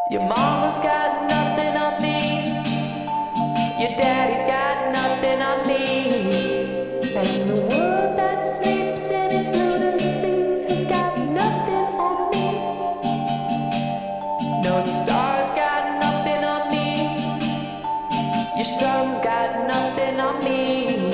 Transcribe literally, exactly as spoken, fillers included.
Your mama's got nothing on me. Your daddy's got nothing on me. And the world that sleeps in its lunacy has got nothing on me. No star's got nothing on me. Your son's got nothing on me.